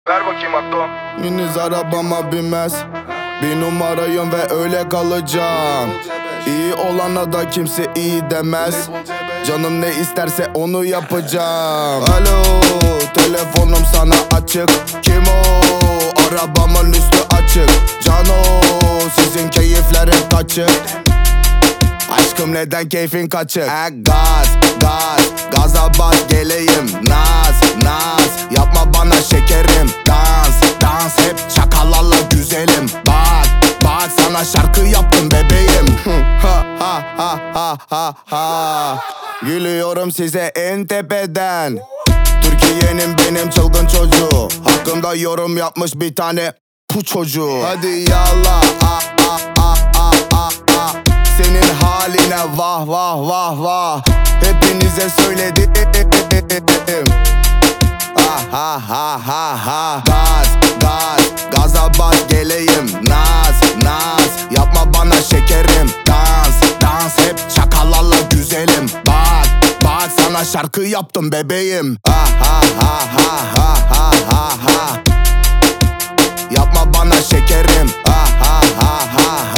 Ver bakayım Akdo. Henüz arabama binmez. Bir numarayım ve öyle kalacağım. İyi olana da kimse iyi demez. Canım ne isterse onu yapacağım. Alo, telefonum sana açık. Kim o? Arabamın üstü açık. Cano, sizin keyifler hep kaçık. Aşkım neden keyfin kaçık? Gaz, gaz, gaza bas geleyim. Naz, yapma bana şekerim. Dans, hep çakallarla güzelim. Bak sana şarkı yaptım bebeğim. ha. Gülüyorum size en tepeden. Türkiye'nin benim çılgın çocuğu. Hakkımda yorum yapmış bir tane bu çocuğu. Hadi yallah, senin haline vah. Hepinize söyledim. Gaz, gaza bas geleyim. Naz, yapma bana şekerim. Dans, hep çakallarla güzelim. Bak sana şarkı yaptım bebeğim. Yapma bana şekerim.